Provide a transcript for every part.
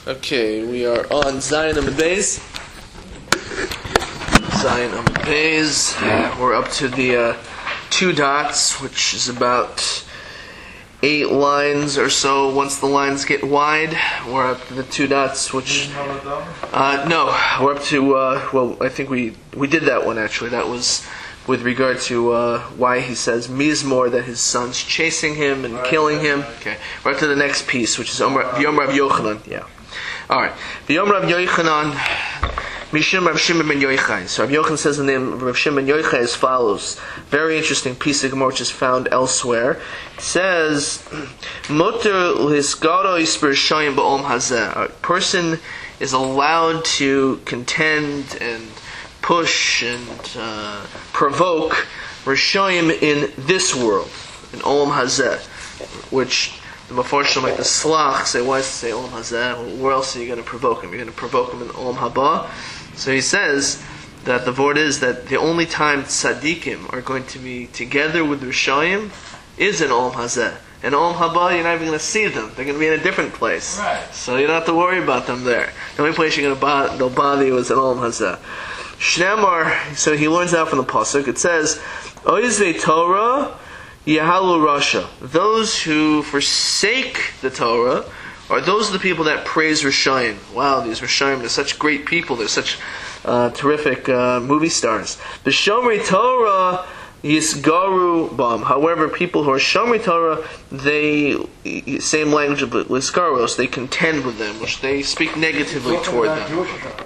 Okay, we are on Zayin Amud Beis. Zayin Amud Beis. We're up to the 2 dots, which is about 8 lines or so. Once the lines get wide, we're up to the 2 dots, which... no, we're up to... well, I think we did that one, actually. That was with regard to why he says Mizmor, that his son's chasing him and killing him. Okay, we're up to the next piece, which is Yom Rav Yochanan. Yeah. Alright. Yom Rav Yochanan, Mishum Rav Shimon ben Yochai. So Rav Yochanan says the name of Rav Shimon ben Yochai as follows. Very interesting piece of Gemara which is found elsewhere. It says, Moter l'hisgaro yisper shayim ba'om hazeh. A person is allowed to contend and push and provoke Rishayim in this world, in Olam Hazeh, which the Mefarshim, like the Slach, say, why does it say Olam Hazeh? Well, where else are you going to provoke him? You're going to provoke him in Olam Haba? So he says that the word is that the only time tzaddikim are going to be together with Rishayim is in Olam Hazeh. In Olam Haba, you're not even going to see them. They're going to be in a different place. Right. So you don't have to worry about them there. The only place they'll bother you is in Olam Hazeh. Shnemar, so he learns out from the pasuk. It says, "Oizvei Torah Yahalu Rasha." Those who forsake the Torah, or those are the people that praise Rishayim. Wow, these Rishayim, they're such great people. They're such terrific movie stars. The Shomrei Torah Yisgaru Bam. However, people who are Shomrei Torah, they, same language of Lisgaros, they contend with them, which they speak negatively toward them.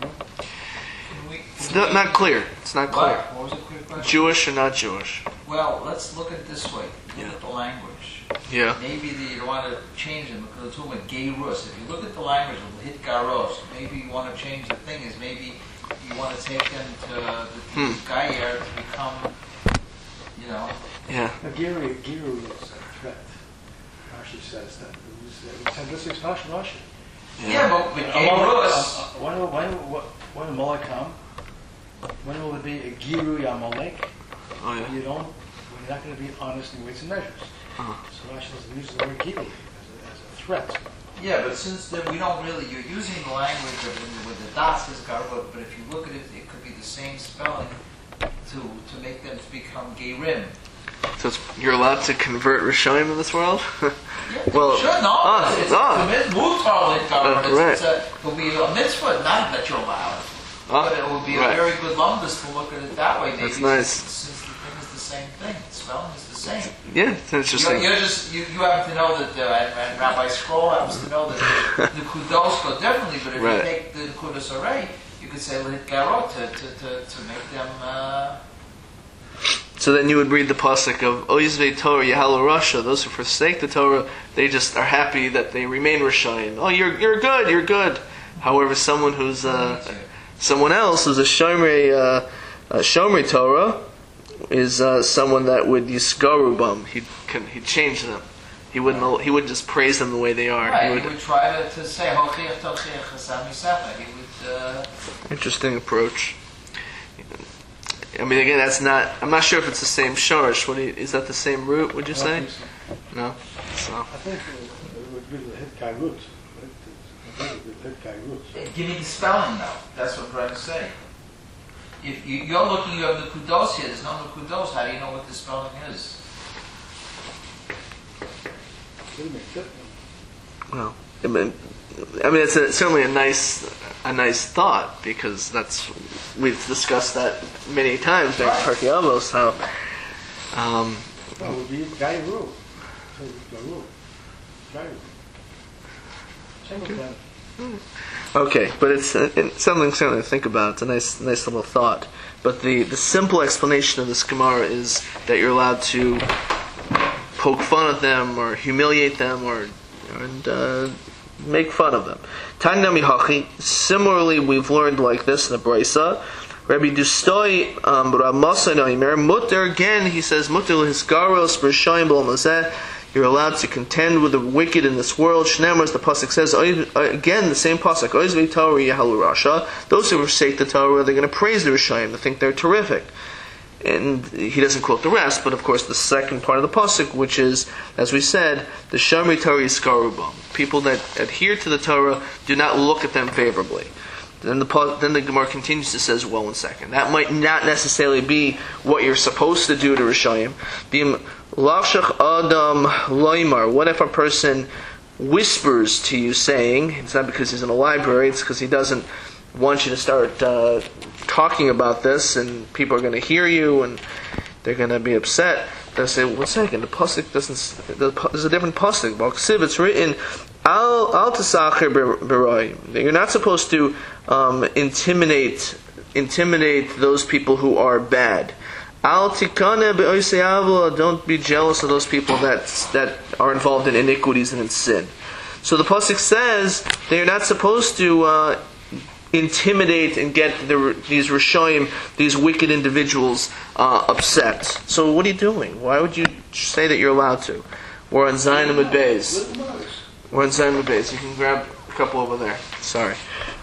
It's not clear. It's not clear. What was the clear question? Jewish or not Jewish? Well, let's look at it this way. Look at the language. Yeah. Maybe you want to change them because it's talking about gay rus. If you look at the language of the hit garos, maybe you want to change the thing. Is maybe you want to take them to the gayer to become, you know. Yeah. Giru is a threat. Rashi says that. This is Rashi. Yeah, but gay rus. When will Molech come? When will it be a Giru Yamalek? Oh, yeah. You're not going to be honest in weights and measures. So Rashi uses the word Giru as a threat. Yeah, but since we don't really, you're using the language with the dots as garba, but if you look at it, it could be the same spelling to make them become Gerim. So you're allowed to convert Rishayim in this world? Well, sure, no. It's a mitzvah, right. It will be a mitzvah, not that you're allowed. But it would be a very good lumbus to look at it that way. Maybe that's nice. Since the thing is the same thing, the spelling is the same. Yeah, it's interesting. You happen to know that, and Rabbi Scroll happens to know that the kudos go differently, but if you take the kudos array, you could say lit garot to make them... So then you would read the pasuk of Oizvei Torah Yahalu Rasha. Those who forsake the Torah, they just are happy that they remain Rishayim. Oh, you're good. However, someone who's someone else who's a Shomrei Torah is someone that would Yisgaru Bam. He'd change them. He wouldn't just praise them the way they are. Right, he would try to say Hochiach Tochiach Chasam Yisachar. He would. Interesting approach. I mean, again, that's not. I'm not sure if it's the same shorish. Is that the same root? Would you say? So. No. So. I think it would be the hit guy root. Give me the spelling though. That's what I'm trying to say. If you're looking, you have the kudos here. There's no kudos. How do you know what the spelling is? Well, I mean, it's certainly a nice thought, because we've discussed that many times during Pirkei Avos, how it would be Gairu. Okay, but it's something to think about. It's a nice little thought. But the simple explanation of this Gemara is that you're allowed to poke fun at them or humiliate them and make fun of them. Similarly, we've learned like this in the Brisa. Rabbi Dustoi Ramasa Noimer Mutter, again he says Mutter Hisgaros B'Shayim B'Olam Hazeh. You're allowed to contend with the wicked in this world. Shnemar, as the pasuk says, again the same pasuk. Oizvei Torah Yahalu Rasha. Those who forsake the Torah, they're going to praise the Rishayim. They think they're terrific. And he doesn't quote the rest, but of course the second part of the pasuk, which is, as we said, the Shomrei Torah Yiskarubam. People that adhere to the Torah, do not look at them favorably. Then the Gemara continues to say, well, 1 second. That might not necessarily be what you're supposed to do to Rishayim. What if a person whispers to you saying, it's not because he's in a library, it's because he doesn't want you to start talking about this, and people are going to hear you, and they're going to be upset. They'll say, 1 second, the pasuk doesn't. There's a different pasuk. It's written, Al tasacher b'roim. You're not supposed to intimidate those people who are bad. Al tikane be'oisei. Don't be jealous of those people that are involved in iniquities and in sin. So the pasuk says that you're not supposed to intimidate and get these Rishoyim, these wicked individuals, upset. So what are you doing? Why would you say that you're allowed to? We're on Zion Amud Beis. We're on Zion Amud Beis. You can grab a couple over there. Sorry.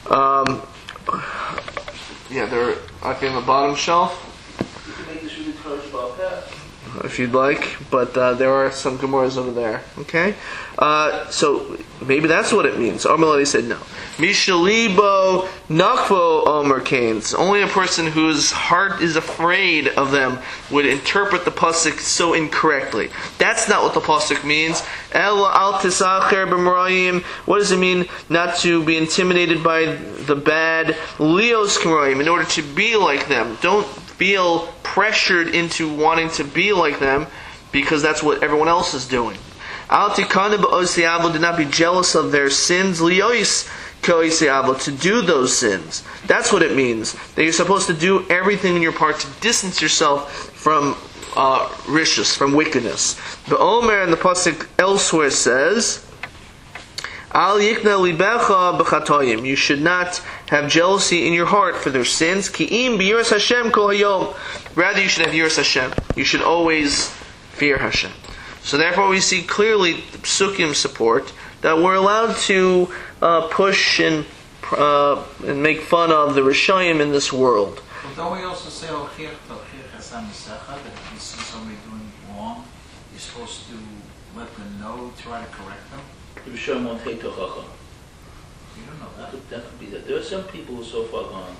They're up in the bottom shelf. You can make this really close about that. If you'd like, but there are some Gemaras over there. Okay? So maybe that's what it means. Armaladi said no. Mishalibo Nakvo Omer Kains. Only a person whose heart is afraid of them would interpret the pasuk so incorrectly. That's not what the pasuk means. Ela al tisacher b'mrayim. What does it mean not to be intimidated by the bad? Leos k'mrayim. In order to be like them. Don't feel pressured into wanting to be like them because that's what everyone else is doing. Al tikane b'oisei. Do not be jealous of their sins. Leos to do those sins. That's what it means. That you're supposed to do everything in your part to distance yourself from rishus, from wickedness. The Omer in the pasuk elsewhere says, Al yikna libecha b'chatoyim. You should not have jealousy in your heart for their sins. Ki'im b'yiras Hashem kol hayom. Rather, you should have yiras Hashem. You should always fear Hashem. So therefore, we see clearly the psukim support that we're allowed to push and make fun of the Rishayim in this world. But don't we also say, that if you see somebody doing wrong, you're supposed to let them know, try to correct them? The Rishayim won't hate the Chacham. You don't know that. That could be that. There are some people who are so far gone.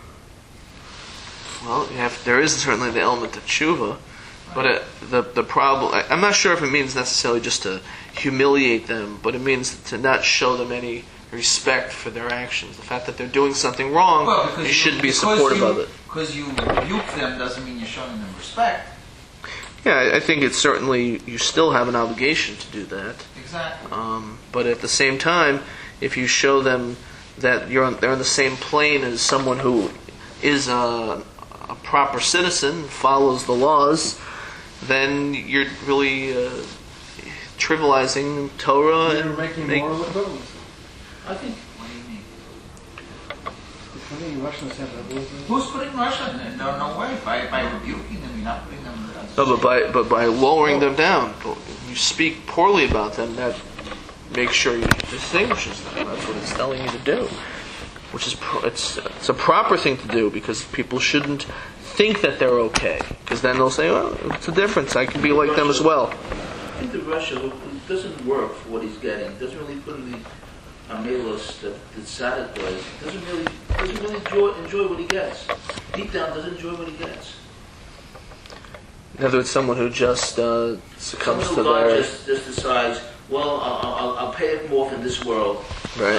Well, there is certainly the element of tshuva, but the problem, I'm not sure if it means necessarily just to humiliate them, but it means to not show them any respect for their actions. The fact that they're doing something wrong, you should be supportive of it. Because you rebuke them doesn't mean you're showing them respect. Yeah, I think it's certainly, you still have an obligation to do that. Exactly. But at the same time, if you show them that they're on the same plane as someone who is a proper citizen, follows the laws, then you're really trivializing Torah You're making moral equivalence. I think. What do you mean? Putting Russians have Who's putting Russia in? No way. By rebuking them, you're not putting them in the No, but by lowering them down, you speak poorly about them, that makes sure you distinguishes them. That's what it's telling you to do. Which is it's a proper thing to do, because people shouldn't think that they're okay, because then they'll say, well, it's a difference. I can be like them as well. I think the Russia doesn't work for what he's getting. Doesn't really put in the Amelos that Sadat does. Doesn't really enjoy what he gets. Deep down, doesn't enjoy what he gets. In other words, someone who just succumbs to God their... just decides, well, I'll pay it more in this world. Right.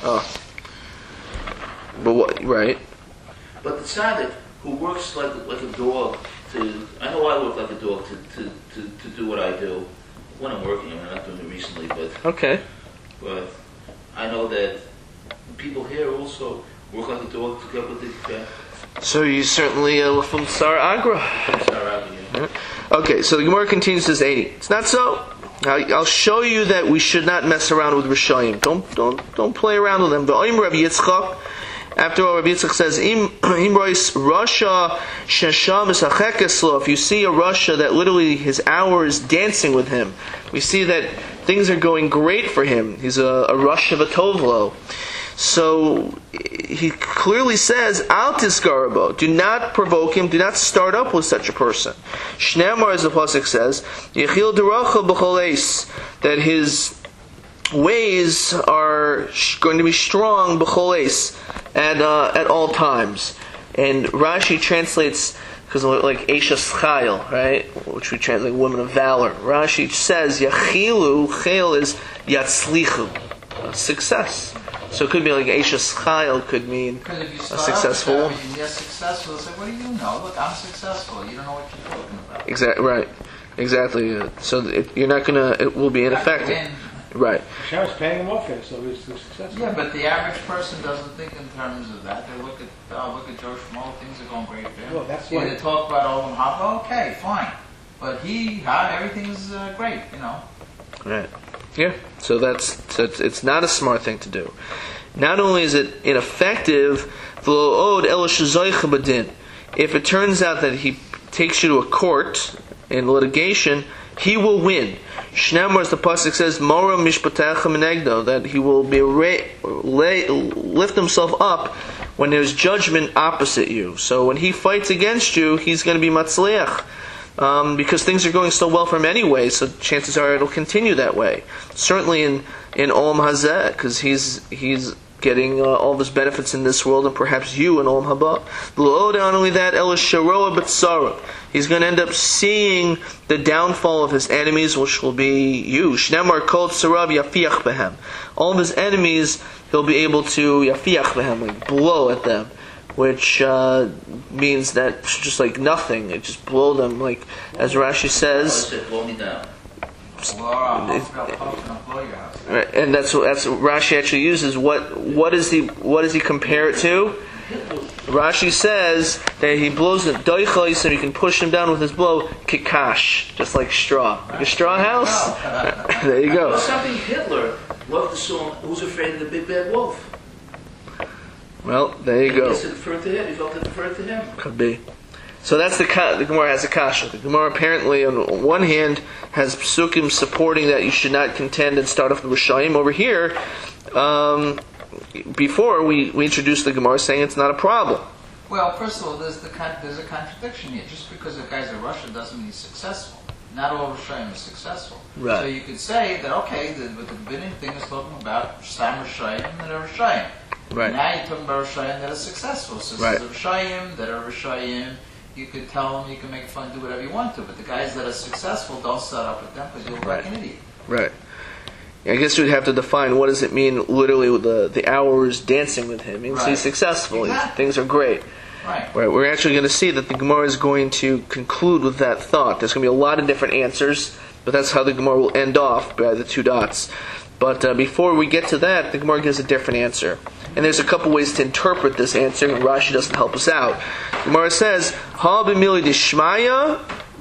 But what? Right. But the tzaddik who works like a dog I know I work like a dog to do what I do when I'm working. I'm not doing it recently, but I know that people here also work like a dog to get what they get. So you certainly from Sar Agra. Yeah. Okay, so the Gemara continues, says 80. It's not so. I'll show you that we should not mess around with Rishayim. Don't play around with them. After all, Rabbi Yitzchak says, if you see a Rasha that literally his hour is dancing with him, we see that things are going great for him. He's a Rasha V'tovlo. So he clearly says, Al tisgarabo, do not provoke him, do not start up with such a person. Shneimar, as the pasuk says, Yechil deracha b'chol eis, that his ways are going to be strong b'chol eis, at all times. And Rashi translates, because like Eishes Chayil, right, which we translate women of valor. Rashi says Yachilu, Chayil is Yatzlichu, success. So it could be like Eishes Chayil could mean Because if you a start successful. out with that, you're successful. It's like, what do you know? Look, I'm successful. You don't know what you're talking about. Exactly right, exactly. So you're not gonna. It will be ineffective. And- Right. Sheriff's paying him off here, so he's successful. Yeah, but the average person doesn't think in terms of that. They look at Joe Schmo, things are going great for him. Well, that's Yeah, why- they talk about Olam Haba, okay, fine. But everything's great, you know. Right. Yeah. So it's not a smart thing to do. Not only is it ineffective, if it turns out that he takes you to a court in litigation, he will win. Shneimar, as the pasuk says, Mora mishpatecha menegdo, that he will be lift himself up when there's judgment opposite you. So when he fights against you, he's going to be matzliach. Because things are going so well for him anyway, so chances are it'll continue that way. Certainly in Olam Hazeh, because he's getting all of his benefits in this world, and perhaps you in Olam Haba. Not only that, he's going to end up seeing the downfall of his enemies, which will be you. Shneimar kol tzarav yafiach behem. All of his enemies, he'll be able to yafiach behem, like blow at them, which means that just like nothing, it just blow them, like as Rashi says. Blow me down. Right, and that's what Rashi actually uses. What does he compare it to? Rashi says that he blows the doichai, so you can push him down with his blow, kikash, just like straw, like a straw house. There you go. Something Hitler loved the song "Who's Afraid of the Big Bad Wolf." Well, there you go. He referred to him. He felt it referred to him. Could be. So that's the Gemara has a kasha. The Gemara apparently, on one hand, has psukim supporting that you should not contend and start off the Rishayim. Over here, before we introduced the Gemara saying it's not a problem. Well, first of all, there's a contradiction here. Just because a guy's a Russian doesn't mean he's successful. Not all Rishayim is successful. Right. So you could say that, okay, the beginning thing is talking about Stam Rishayim and they're Rishayim. Right. Now you're talking about Rishayim that are successful. So Right. there's Rishayim that are Rishayim. You could tell them, you can make fun, do whatever you want to, but the guys that are successful, don't start up with them because you'll look like an idiot. Right. I guess we'd have to define what does it mean literally with the hours dancing with him. It means Right. he's successful. Exactly. Things are great. Right. Right. We're actually going to see that the Gemara is going to conclude with that thought. There's going to be a lot of different answers, but that's how the Gemara will end off, by the two dots. But before we get to that, the Gemara gives a different answer. And there's a couple ways to interpret this answer, and Rashi doesn't help us out. The Gemara says, Ha b'mili d'shmaya,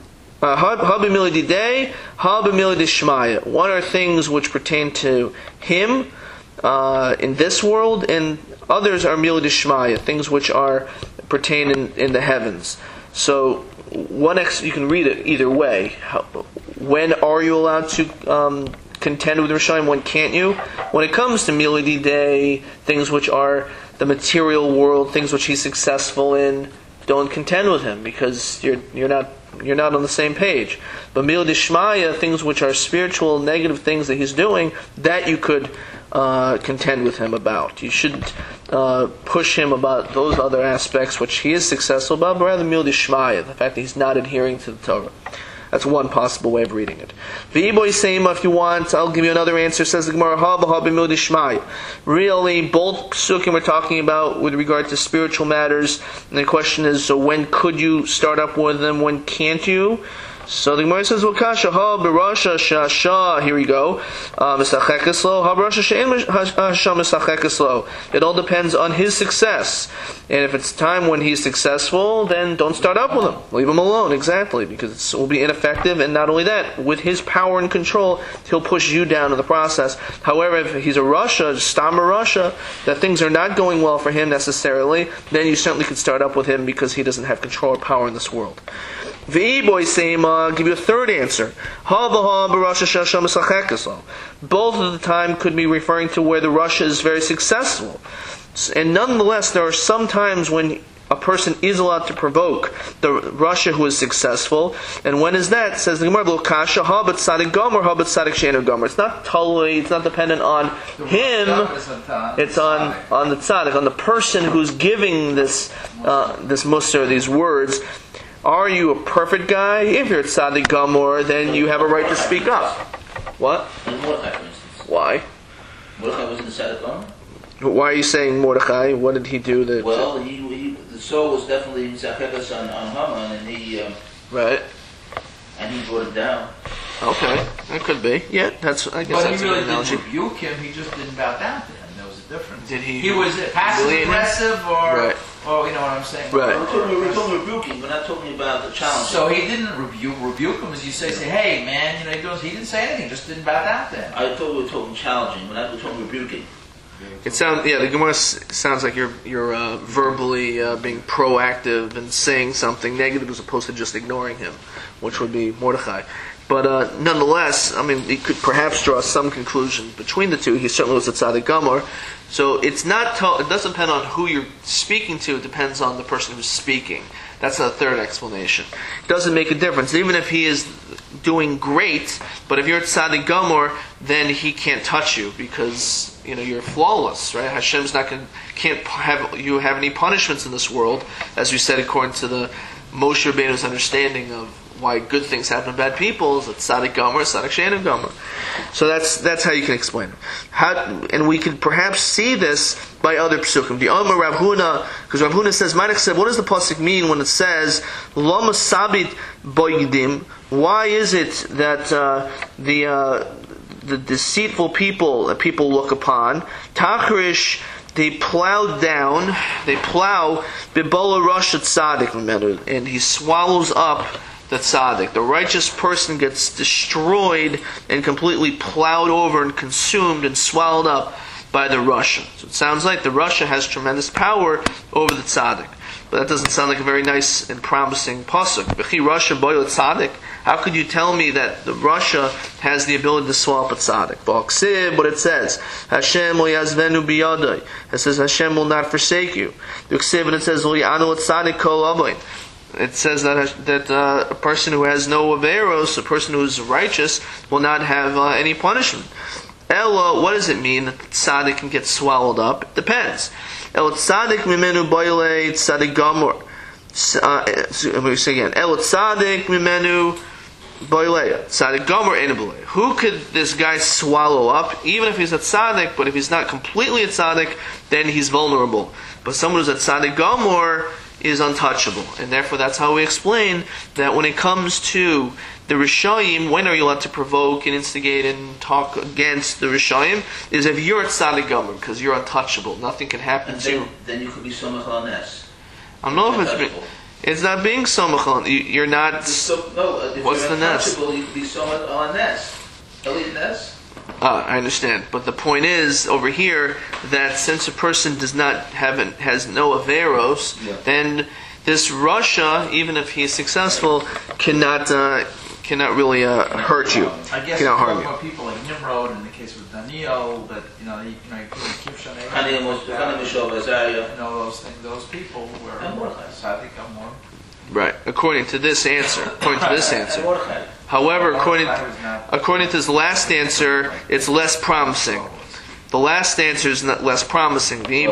ha b'mili d'idei, ha b'mili d'shmaya. One are things which pertain to him in this world, and others are mili d'shmaya, things which pertain in the heavens. So you can read it either way. When are you allowed to contend with Rishayim? When can't you? When it comes to Miladi Day, things which are the material world, things which he's successful in, don't contend with him because you're not on the same page. But Miladi Shmaya, things which are spiritual, negative things that he's doing, that you could contend with him about. You shouldn't push him about those other aspects which he is successful about, but rather Miladi Shmaya, the fact that he's not adhering to the Torah. That's one possible way of reading it. V'iboy seima, if you want, I'll give you another answer. Says the Gemara, ha b'ha b'mildi shmai. Really, both psukim we're talking about with regard to spiritual matters. And the question is, so when could you start up with them? When can't you? So the Gemara says, "Wakasha ha b'rasha shasha." Here we go. Misachekeslo ha b'rasha she'en hasha misachekeslo. It all depends on his success, and if it's time when he's successful, then don't start up with him. Leave him alone, exactly, because it will be ineffective. And not only that, with his power and control, he'll push you down in the process. However, if he's a Russia, Stammer Russia, that things are not going well for him necessarily, then you certainly could start up with him because he doesn't have control or power in this world. V'boy Seima, give you a third answer. Both of the time could be referring to where the Russia is very successful. And nonetheless, there are some times when a person is allowed to provoke the Russia who is successful. And when is that? Says the Gemara, Kasha, Habat Sadik Gomer, Habat Sadik Shenu Gomer. It's not totally, it's not dependent on him. It's on the tzaddik, on the person who's giving this musar, these words. Are you a perfect guy? If you're a tzaddik Gomer, then you have a right to speak up. What? And Mordechai, for instance. Why? Mordechai wasn't a tzaddik Gomer? Why are you saying Mordechai? What did he do? Well, the soul was definitely Zachekas on Haman, and right. And he brought him down. Okay, that could be. Yeah, I guess but that's he really a good analogy. didn't rebuke him. He just didn't bow down to him. There was a difference. Did he? He was passive aggressive, or you know what I'm saying? Right. We're talking rebuking. We're not talking about the challenge. So he didn't rebuke him, as you say, hey man, you know he didn't say anything. Just didn't bow down to him. I thought we were talking challenging. We're not talking rebuking. It sounds, the Gemara sounds like you're verbally being proactive and saying something negative as opposed to just ignoring him, which would be Mordechai. But nonetheless, I mean, you could perhaps draw some conclusion between the two. He certainly was a tzaddik gomer. So it's not. It doesn't depend on who you're speaking to. It depends on the person who's speaking. That's a third explanation. It doesn't make a difference, even if he is doing great. But if you're a tzaddik gomer, then he can't touch you because you're flawless, right? Hashem's can't have you have any punishments in this world, as we said, according to the Moshe Rabbeinu's understanding of why good things happen to bad people is that tzaddik gomer, tzaddik she'enu gomer. So that's how you can explain it. And we can perhaps see this by other psukim. The Omer Rav Huna, because Rav Huna says, what does the pasuk mean when it says Lama sabit boidim? Why is it that the deceitful people that people look upon, Tachrish, they plow Bibola Rosh Tzaddik, and he swallows up the tzaddik. The righteous person gets destroyed and completely plowed over and consumed and swallowed up by the Russia. So it sounds like the Russia has tremendous power over the tzaddik. But that doesn't sound like a very nice and promising pasuk. B'chi Russia boil tzaddik. How could you tell me that the Russia has the ability to swallow up a tzaddik? B'aksiv, what it says, Hashem lo yazvenu biyadai. It says Hashem will not forsake you. B'aksiv, and it says lo yanu tzaddik kol avain. It says that a person who has no averos, a person who is righteous, will not have any punishment. Ella, what does it mean that the tzaddik can get swallowed up? It depends. El tzaddik mimenu boile tzaddik gomor. Let me say again. El tzaddik mimenu boile tzaddik gomor enabule. Who could this guy swallow up? Even if he's a tzaddik, but if he's not completely a tzaddik, then he's vulnerable. But someone who's a tzaddik gomor is untouchable, and therefore that's how we explain that when it comes to the Rishayim, when are you allowed to provoke and instigate and talk against the Rishayim? Is if you're a tzaddik gomer, because you're untouchable, nothing can happen to you. Then you could be somach al nes. I don't know if it's not being somach al. You're not. What's the nes? You could be somach al nes. Elite nes. I understand, but the point is over here that since a person has no averos, then this Russia, even if he is successful, cannot really hurt you. I guess cannot harm you. More people like Nimrod in the case with Daniel, that you couldn't keep Shanei. Those things, those people were tzaddik gomer. Right, according to this answer. However, according to his last answer, it's less promising. The last answer is not less promising. He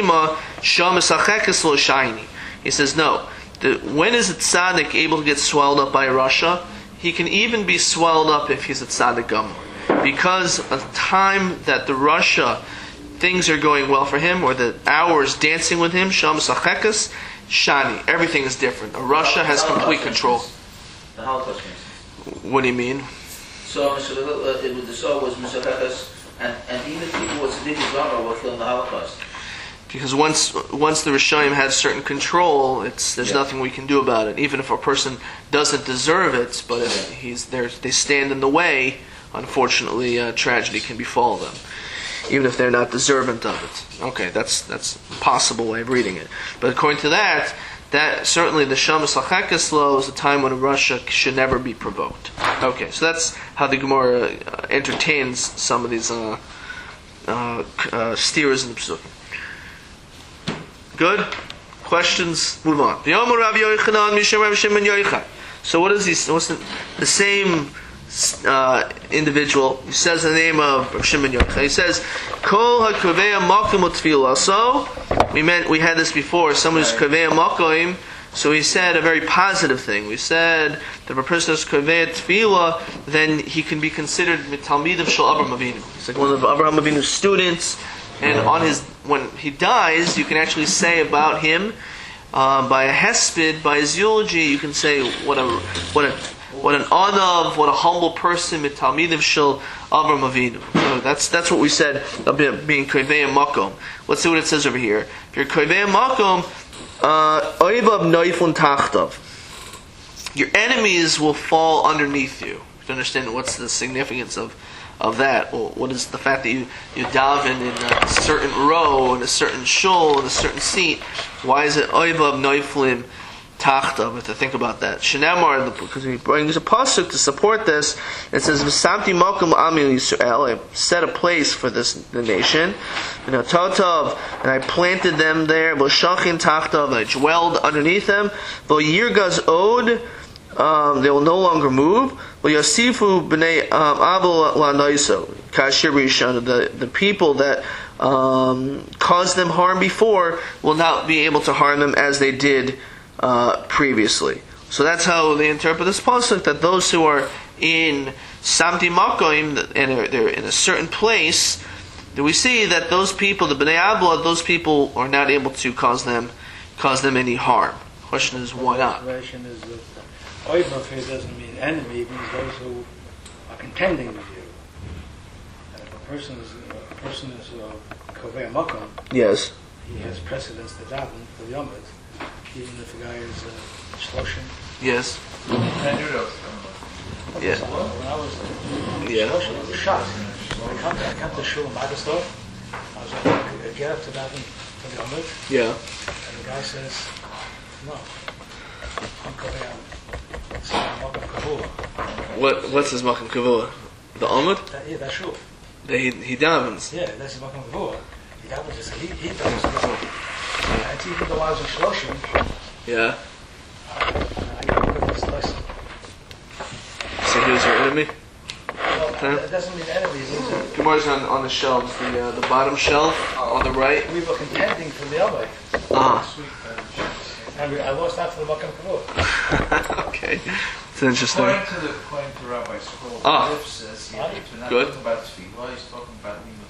says no. When is a tzaddik able to get swallowed up by a Russia? He can even be swallowed up if he's a tzaddik gomer, because of the time that the Russia things are going well for him, or the hours dancing with him, Sham Sachekas, Shani. Everything is different. A Russia has complete control. The Holocaust. What do you mean? So the soul was Misachekas, and even people who were tzaddikim gomer were killed in the Holocaust. Because once the Rishayim had certain control, there's nothing we can do about it. Even if a person doesn't deserve it, but if he's there, they stand in the way. Unfortunately, tragedy can befall them, even if they're not deserving of it. Okay, that's a possible way of reading it. But according to that, that certainly the Shamas Lachakaslo is a time when a Rasha should never be provoked. Okay, so that's how the Gemara entertains some of these steers in the Pesukim. Good? Questions? Move on. So what is he? What's the same individual? He says the name of Rav Shimon Yochai. He says, "Kol haKavei Makom Utfila." So we had this before. Someone who's Kavei Makom. So he said a very positive thing. We said that if a person is Kavei Tefila, then he can be considered Talmid of Shel Avraham Avinu. He's like one of Avraham Avinu's students. And when he dies, you can actually say about him by a hesped, by his eulogy, you can say what an anav, what a humble person, mitalmidim shel Avraham Avinu. So that's what we said about being koivei makom. Let's see what it says over here. If you're koivei makom, oivav noifun tachtav. Your enemies will fall underneath you. To understand what's the significance of that, well, what is the fact that you daven in a certain row, in a certain shul, in a certain seat? Why is it oivav noiflim tachta? We have to think about that. Shenamar, because he brings a pasuk to support this. It says, "V'samti makom l'ami Yisrael." I set a place for the nation. Totav, and I planted them there. V'shachin tachtav, and I dwelled underneath them. V'yirgaz od. They will no longer move. Yasifu b'nei abel la'naiso kashir rishon. The people that caused them harm before will not be able to harm them as they did previously. So that's how they interpret this pasuk, that those who are in Samti Makoim and they're in a certain place, that we see that those people, the Bnei Abla, those people are not able to cause them any harm. The question is, why not? The explanation is that Oivav here doesn't mean enemy, it means those who are contending with you. And if a person is Kovei Makom, Yes. he has precedence to daven for Yomid, even if the guy is Shloshim. Yes. Yeah. When I was Yeah. Shloshim, I was shocked. I come to Shul in Magastor, I was like, get up to daven for the Yomid, Yeah. and the guy says, no, I'm Kovei Makom Kavua. What's his Makom Kavua? The Amud? Yeah, that's true. He davens. Yeah, that's his Makom Kavua. He davens, he davens Kavua. And even though I was in Shloshim, Yeah. I got to this lesson. So he was your enemy? Well, that doesn't mean enemy, it means that Gemara's on the shelves, the bottom shelf on the right. we were contending for the Yomid. And I lost out to the Makom Kavua. Okay. It's interesting. According to Rabbi Scroll, Ah. the Rif says here that we're not Good. talking about tefillah, he's talking about lima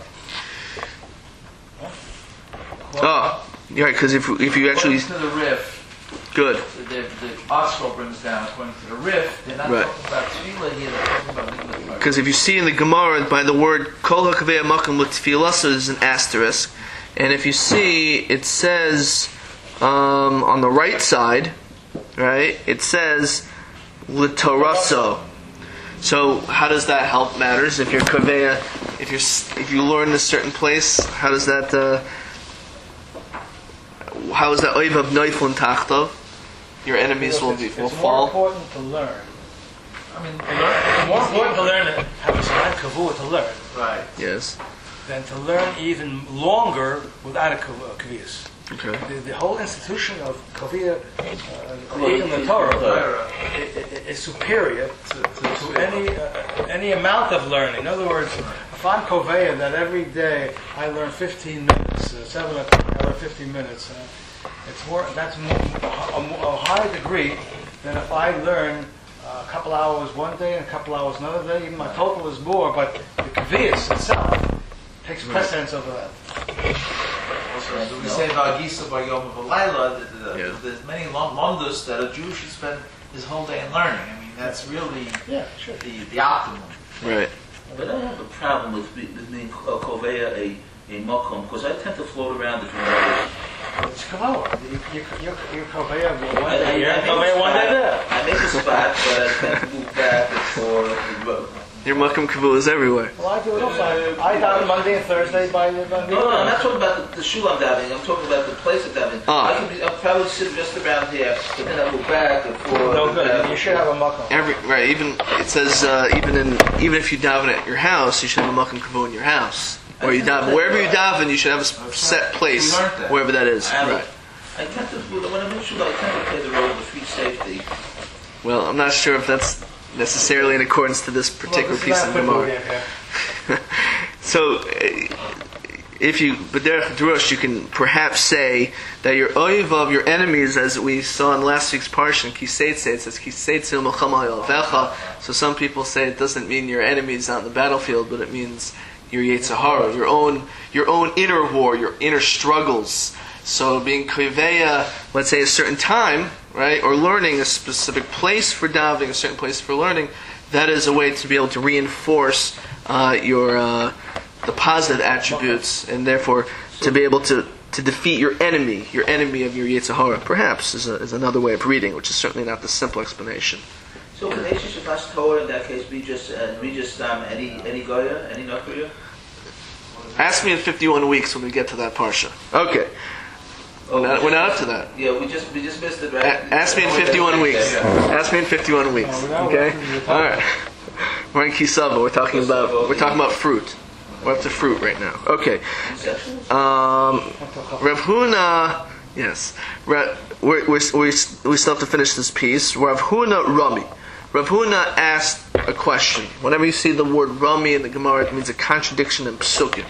Oh, you're right, because if you actually... According to the Rif, Good. the article brings down, according to the Rif, they're not Right. talking about tefillah here, they're talking about lima. Because if you see in the Gemara, by the word Kol HaKavei HaMakom L'Tfilah, so there's an asterisk. And if you see, it says on the right side, right, it says L'Toraso. So how does that help matters? If you're Kaveya, if you learn in a certain place, how does that how is that Oivav Noifun Tachtov? Your enemies will It's fall. more important to learn. I mean, It's more important to learn and have a Salat Kavua to learn right. Yes. than to learn even longer without a Kaviyas. Okay. The whole institution of Kaviyah, in the Torah, is superior to any amount of learning. In other words, if I'm Koveya that every day I learn 15 minutes, 7 o'clock I learn 15 minutes, that's a higher degree than if I learn a couple hours one day and a couple hours another day. Even my total is more, but the Kaviyas itself takes precedence over that. So we say about Gisa by Yom V'Layla, Yeah. there's many lamdas that a Jew should spend his whole day in learning. I mean, that's really Yeah, sure. the optimum. Right. But I don't have a problem with being Koveya a Makom, because I tend to float around the community. It's Kavua. You're Koveya one I day here, make a Koveya one day spot. there. I make a spot, but I tend to move back and forth. Your Makam Kavuas everywhere. Well, I do it also. I daven Monday and Thursday by No, I'm not talking about the shul I'm davening. I'm talking about the place of davening. I'll probably sit just around here, but then I'll go back and forth. No good. You should have a makam. Right, even it says even if you daven at your house, you should have a Makam Kavu in your house. Or you daven wherever you daven, you should have a set place wherever that is. Right. I tend to, when I'm in shul, I tend to play the role of street safety. Well, I'm not sure if that's necessarily in accordance to this particular piece of Gemara. So, if you, B'derech Drush, you can perhaps say that your oiv of your enemies, as we saw in last week's parsha, Kiseitze, it says Kiseitze Melchama Yovecha. So some people say it doesn't mean your enemies out in the battlefield, but it means your Yetzer Hara, your own inner war, your inner struggles. So being Kriveya, let's say a certain time, right, or learning a specific place for davening, a certain place for learning, that is a way to be able to reinforce the positive attributes, and therefore to be able to defeat your enemy of your Yetzer Hara, perhaps, is another way of reading, which is certainly not the simple explanation. So can Eish Shabbos Torah in that case be just any Goya, any Nakuya? Ask me in 51 weeks when we get to that parsha. Okay. We're not up to that. Yeah, we just missed it, right? Ask me in 51 weeks. Ask me in 51 weeks. Okay? Alright. We're in Kisava. We're talking about fruit. We're up to fruit right now. Okay. Rav Huna, yes. We still have to finish this piece. Rav Huna Rami. Rav Huna asked a question. Whenever you see the word Rami in the Gemara, it means a contradiction in Psukim.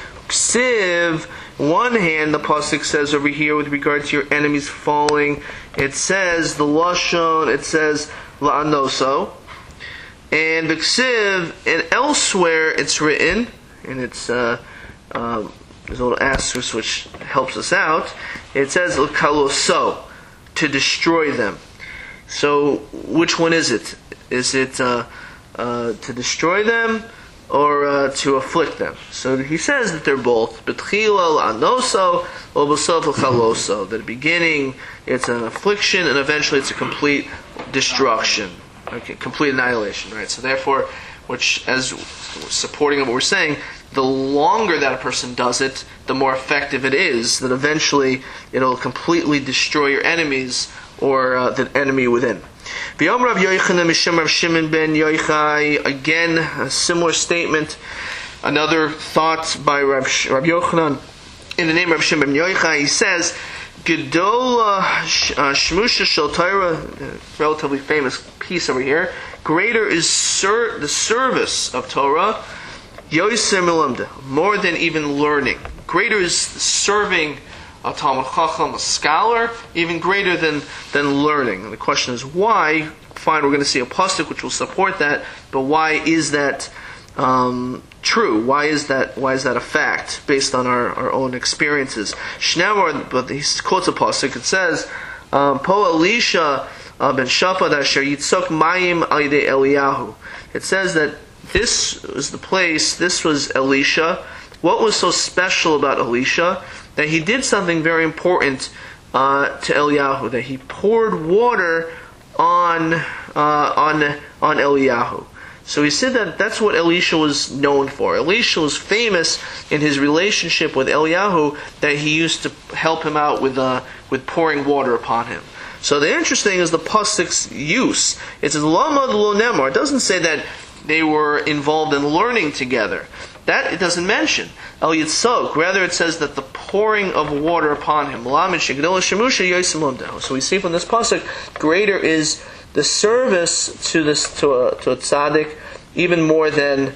Ksiv, one hand, the pasuk says over here with regard to your enemies falling, it says the lashon, it says la'anoso, and the ksiv, and elsewhere it's written, and it's there's a little asterisk which helps us out. It says l'kaloso, to destroy them. So which one is it? Is it to destroy them, or to afflict them? So he says that they're both. Betchila l'anoso, or b'sof l'chaloso. That at the beginning it's an affliction, and eventually it's a complete destruction. Okay, complete annihilation. Right. So therefore, which as supporting what we're saying, the longer that a person does it, the more effective it is. That eventually it'll completely destroy your enemies, or the enemy within. V'yom Rav Yochanan Mishum Rav Shimon ben Yochai, again a similar statement, another thought by Rav Yochanan in the name of Rav Shimon ben Yochai. He says, Gedola Shmusha Shel Torah, relatively famous piece over here. Greater is the service of Torah, Yoser Milamda, more than even learning. Greater is serving a Talmud Chacham, a scholar, even greater than learning. And the question is why? Fine, we're going to see a pasuk which will support that, but why is that true? Why is that a fact based on our own experiences? Shneur, but he quotes a pasuk. It says, Po Elisha ben Shaphat asher yitzok mayim al yedei Eliyahu. It says that this was the place. This was Elisha. What was so special about Elisha? That he did something very important to Eliyahu. That he poured water on Eliyahu. So he said that that's what Elisha was known for. Elisha was famous in his relationship with Eliyahu, that he used to help him out with pouring water upon him. So the interesting is the pasuk's use. It says Lamad lo nemar. It doesn't say that they were involved in learning together. That it doesn't mention. El Yitzok. Rather, it says that the pouring of water upon him. So we see from this pasuk, greater is the service to a tzaddik, even more than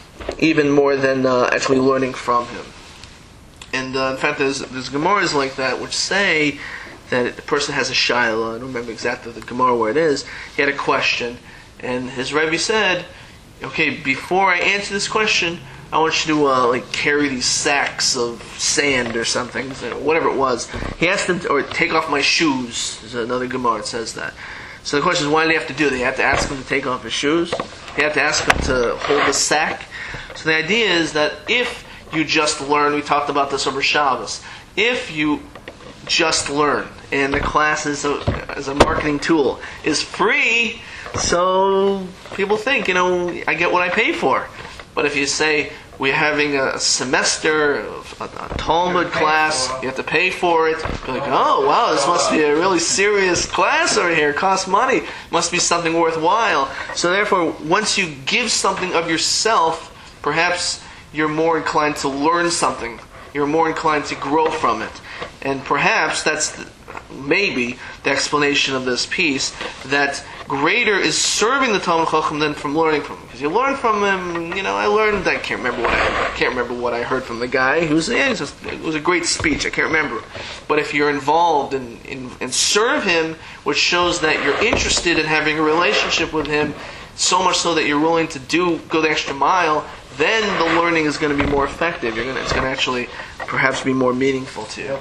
actually learning from him. And in fact, there's Gemaras like that which say that the person has a shaila. I don't remember exactly the Gemara where it is. He had a question, and his Rebbe said, "Okay, before I answer this question, I want you to carry these sacks of sand or something, whatever it was." He asked him or take off my shoes. There's another Gemara that says that. So the question is, why do they have to do that? You have to ask him to take off his shoes. You have to ask him to hold the sack. So the idea is that if you just learn, we talked about this over Shabbos, if you just learn, and the class as a marketing tool is free, So people think, I get what I pay for. But if you say we're having a semester of a Talmud class, you have to pay for it. You're like, oh wow, this must be a really serious class over here. It costs money. Must be something worthwhile. So therefore, once you give something of yourself, perhaps you're more inclined to learn something. You're more inclined to grow from it. And perhaps that's maybe the explanation of this piece, that greater is serving the Talmud Chacham than from learning from him. Because you learn from him, I can't remember what I heard from the guy. It was a great speech. I can't remember. But if you're involved and serve him, which shows that you're interested in having a relationship with him, so much so that you're willing to go the extra mile, then the learning is going to be more effective. It's going to actually perhaps be more meaningful to you.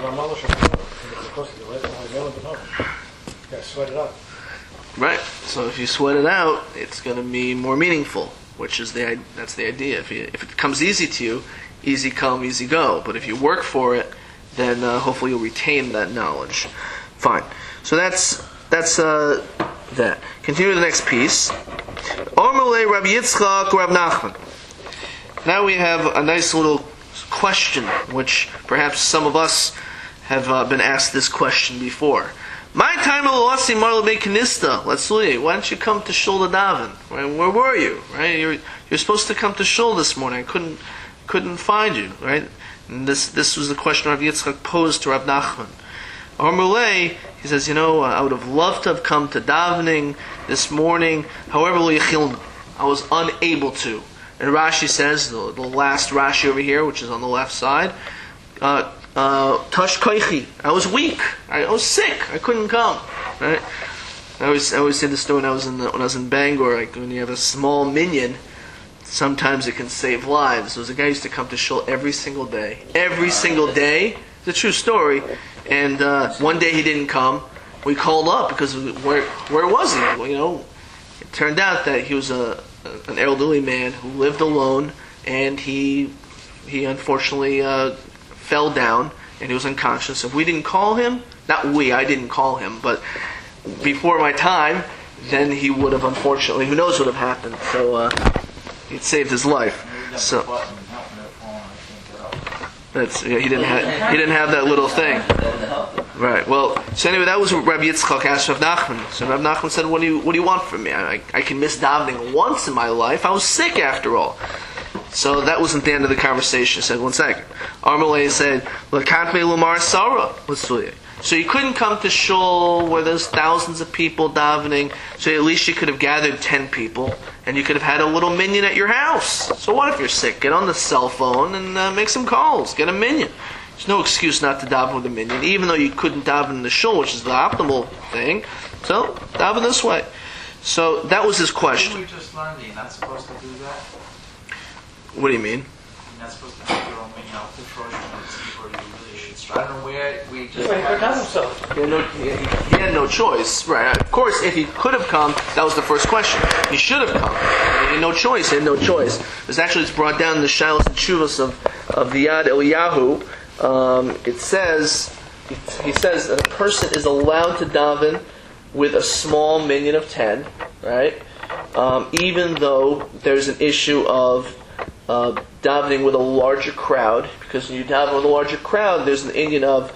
Sweat it out. Right. So if you sweat it out, it's going to be more meaningful, which is that's the idea. If it comes easy to you, easy come, easy go. But if you work for it, then hopefully you'll retain that knowledge. Fine. So that's that. Continue the next piece. Ormulei Rabbi Yitzchak Rav Nachman. Now we have a nice little question, which perhaps some of us have been asked this question before. My time Elasi Marla Kanista. Let's see. Why don't you come to Shul to daven? Right? Where were you? Right? You're supposed to come to Shul this morning. I couldn't find you. Right? And this was the question Rav Yitzchak posed to Rav Nachman. Armulei, he says, I would have loved to have come to davening this morning. However, I was unable to. And Rashi says, the last Rashi over here, which is on the left side, Tash koichi. I was weak. I was sick. I couldn't come. Right? I always say the story when I was in Bangor. Like when you have a small minyan, sometimes it can save lives. There was a guy who used to come to shul every single day. Every single day. It's a true story. And one day he didn't come. We called up because where was he? Well, it turned out that he was an elderly man who lived alone, and he unfortunately fell down and he was unconscious. If we didn't call him, I didn't call him, but before my time, then he would have unfortunately, who knows what would have happened. So it saved his life. So he didn't have that little thing. Right. Well, so anyway, that was what Rabbi Yitzchak asked Rav Nachman. So Rav Nachman said, "What do you want from me? I can miss davening once in my life. I was sick after all." So that wasn't the end of the conversation. He said, "One second." Armalei said, "L'katme l'mar Sarah." So you couldn't come to shul where there's thousands of people davening. So at least you could have gathered 10 people, and you could have had a little minyan at your house. So what if you're sick? Get on the cell phone and make some calls. Get a minyan. There's no excuse not to daven with a minyan, even though you couldn't daven in the shul, which is the optimal thing. So daven this way. So that was his question. We just learned that you're not supposed to do that. What do you mean? You're not supposed to make your own minyan out before you really should start. I don't know where we just. He forgot himself. He had no choice, right? Of course, if he could have come, that was the first question. He should have come. He had no choice. It's brought down in the Shilas and Shuvas of the Yad Eliyahu. It says, he says that a person is allowed to daven with a small minyan of 10, right? Even though there's an issue of davening with a larger crowd, because when you daven with a larger crowd, there's an inyan of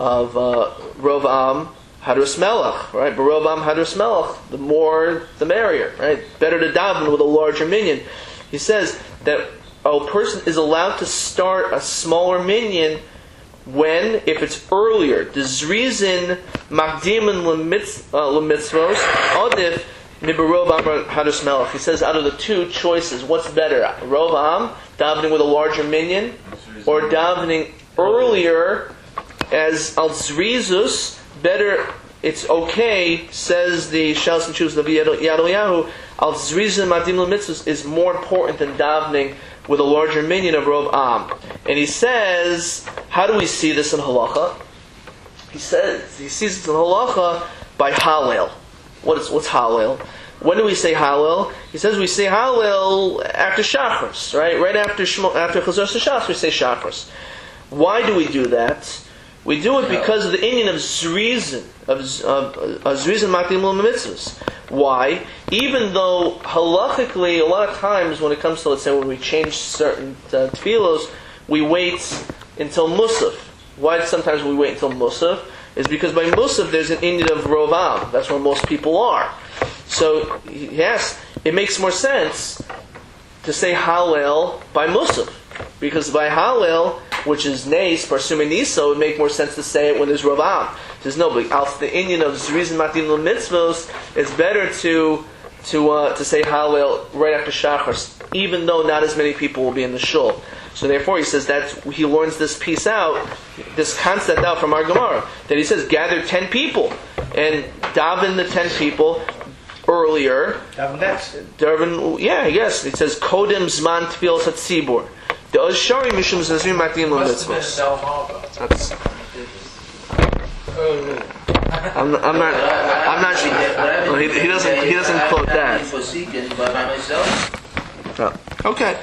Rov Am Hadras Melech, right? But Rov Am Hadras Melech, the more the merrier, right? Better to daven with a larger minyan. He says that a person is allowed to start a smaller minyan if it's earlier. Dezrizin Magdimin Lemitzvos Odif Mibarov Am Hadras Melech. He says out of the two choices, what's better? Rov Am, davening with a larger minyan, or davening earlier as Al Zrizus, better, it's okay, says the Shals and Shuvas of Yad Eliyahu, Al Zrizin Magdim Lemitzvos is more important than davening with a larger minyan of Rov Am. And he says, how do we see this in halacha? He sees it in halacha by Hallel. What's Hallel? When do we say Hallel? He says we say Hallel after Shachris, right? Right after Chazos Shas we say Shachris. Why do we do that? We do it because of the inyan of zrizin, of zrizin matim l'mitzvos. Why? Even though halachically, a lot of times when it comes to, let's say, when we change certain tefillos, we wait until Musaf. Why sometimes we wait until Musaf? Is because by Musaf there's an inyan of Rovam. That's where most people are. So, yes, it makes more sense to say Hallel by Musaf. Because by Hallel, which is Nes, Parsum and Nisa, it would make more sense to say it when there's Rovam. There's no, but out the inyan of Zrizin Matim L'Mitzvos, it's better to say Hallel right after Shachar, even though not as many people will be in the shul. So therefore he says that he learns this piece out, this concept out from our Gemara, that he says gather 10 people and daven the 10 people earlier. Daven next. Daven, yeah, yes. It says Kodim Zman Tfilos HaTzibur. The Oshari Mishum Zazrim Matim L'Mitzvos. That's. I'm not sure. Well, he doesn't quote that. Okay,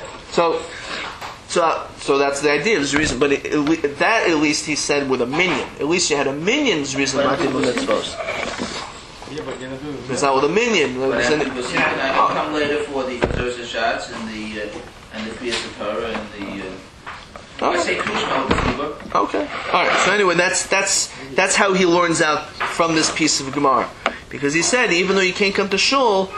so that's the idea. There's a reason, but that at least he said with a minion. At least you had a minion's reason not to do mitzvos. Yeah, but you're gonna do it. It's not with a minion. I come later for the Thursday shots and the Fiesta Torah and the. I say Krishma. Okay. All right. So anyway, that's how he learns out from this piece of Gemara, because he said even though you can't come to shul,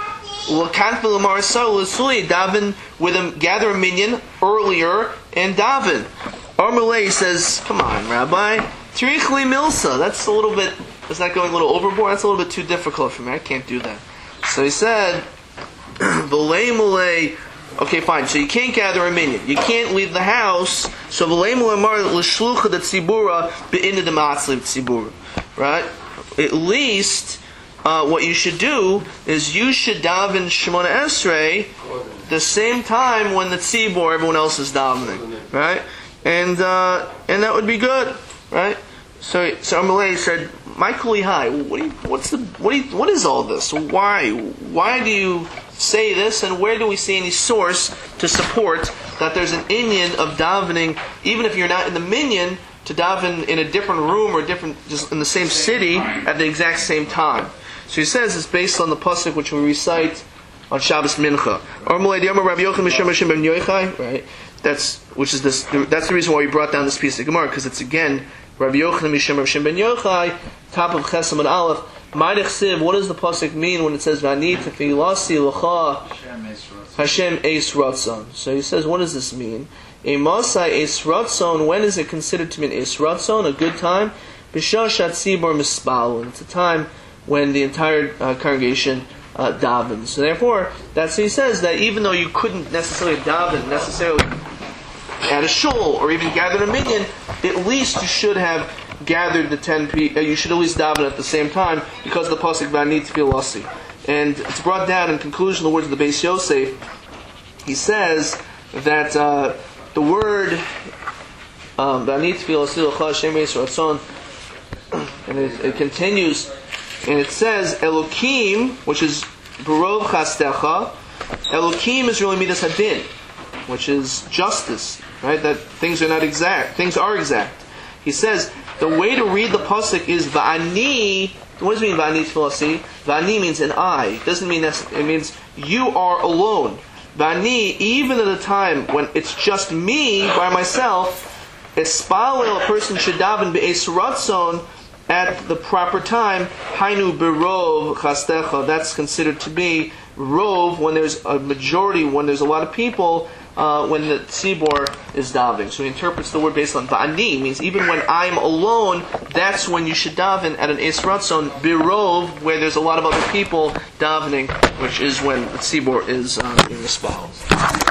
daven with him, gather a minyan earlier and daven. Armalei says, "Come on, Rabbi, Trichli Milsa. That's a little bit. Is that going a little overboard? That's a little bit too difficult for me. I can't do that." So he said, "V'lei mulei." Okay, fine. So you can't gather a minyan. You can't leave the house. So v'lei mulei mar l'shlucha de tzibura be'inna de ma'atzli tzibura. Right? At least. What you should do is you should daven Shemona Esrei the same time when the tzibur, everyone else is davening, right? And that would be good, right? So Amalei said, "My kulihai, what is all this? Why do you say this? And where do we see any source to support that there's an inyan of davening, even if you're not in the minyan, to daven in a different room or just in the same city at the exact same time?" So he says it's based on the pasuk which we recite on Shabbos Mincha. Right? That's the reason why we brought down this piece of Gemara, because it's again Rabbi Yochanan Mishum Rav Shimon ben Yochai, top of Chesam and Aleph. What does the pasuk mean when it says Vani tefilasi l'cha Hashem eis ratzon? So he says, what does this mean? A masai eis ratzon. When is it considered to be an eis ratzon? A good time? B'shashat tzibur mispal. It's a time when the entire congregation davens. So therefore, that's he says that even though you couldn't necessarily daven at a shul or even gather a minyan, at least you should have gathered the 10 people. You should at least daven at the same time because of the pasuk V'ani tefilasi. And it's brought down in conclusion the words of the Beis Yosef. He says that the word V'ani tefilasi l'cha Hashem eis ratzon, and it continues. And it says Elokim, which is Barov Chastecha. Elokim is really Midas Hadin, which is justice, right? That things are not exact. Things are exact. He says the way to read the pasuk is Va'ani. What does it mean Va'ani tefilasi? Va'ani means an I. It doesn't mean that. It means you are alone. Va'ani, even at a time when it's just me by myself, Espalel, a person should daven be'es ratzon at the proper time. Hainu berov chastecha. That's considered to be rov when there's a majority, when there's a lot of people, when the tzibor is davening. So he interprets the word based on va'ani, means even when I'm alone, that's when you should daven at an es ratzon. Berov, where there's a lot of other people davening, which is when the tzibor is in the spal.